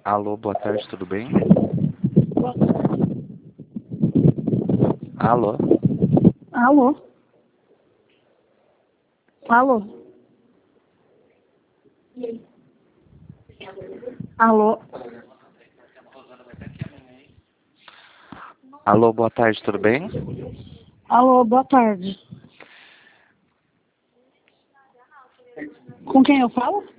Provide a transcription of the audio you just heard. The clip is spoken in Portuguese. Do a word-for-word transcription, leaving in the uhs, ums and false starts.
Alô, boa tarde, tudo bem? Alô? Alô? Alô? Alô? Alô, boa tarde, tudo bem? Alô, boa tarde. Com quem eu falo?